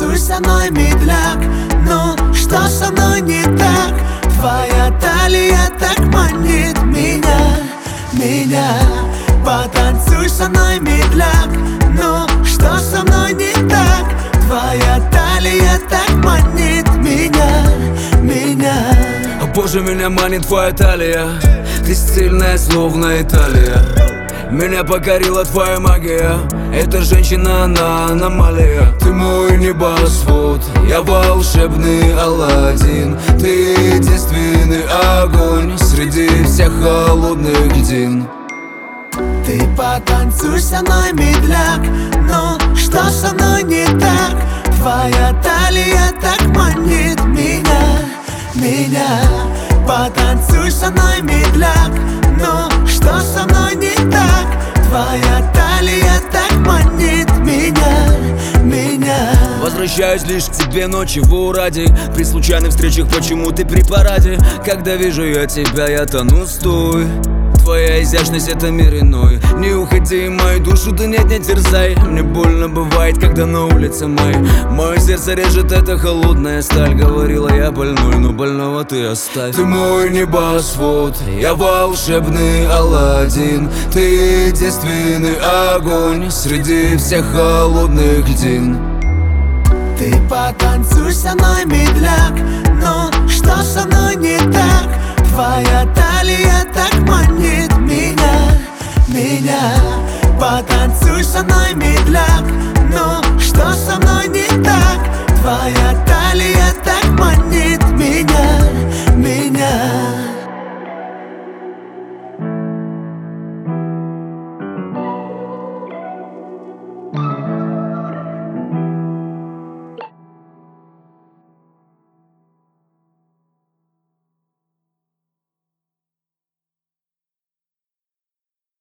Потанцуй со мной, медляк. Ну, что со мной не так? Твоя талия так манит меня. Потанцуй со мной, медляк. Ну, что со мной не так? Твоя талия так манит меня. О боже, меня манит твоя талия. Ты стильная, словно Италия. Меня покорила твоя магия. Эта женщина, она аномалия. Ты мой небосвод, я волшебный Аладдин. Ты единственный огонь среди всех холодных льдин. Ты потанцуй со мной, медляк. Ну, что со мной не так? Твоя талия так манит меня. Потанцуй со мной, медляк. Ну, что со мной не так? Твоя талия так манит меня. Возвращаюсь лишь к тебе ночью ради. При случайных встречах почему ты при параде? Когда вижу я тебя, я тону, стой. Твоя изящность — это мир иной. Не уходи, мою душу ты не терзай. Мне больно бывает, когда на улице май. Мое сердце режет эта холодная сталь. Говорила я больной, но больного ты оставь. Ты мой небосвод, я волшебный Аладдин. Ты единственный огонь среди всех холодных льдин. Ты потанцуй со мной, медляк. Ну,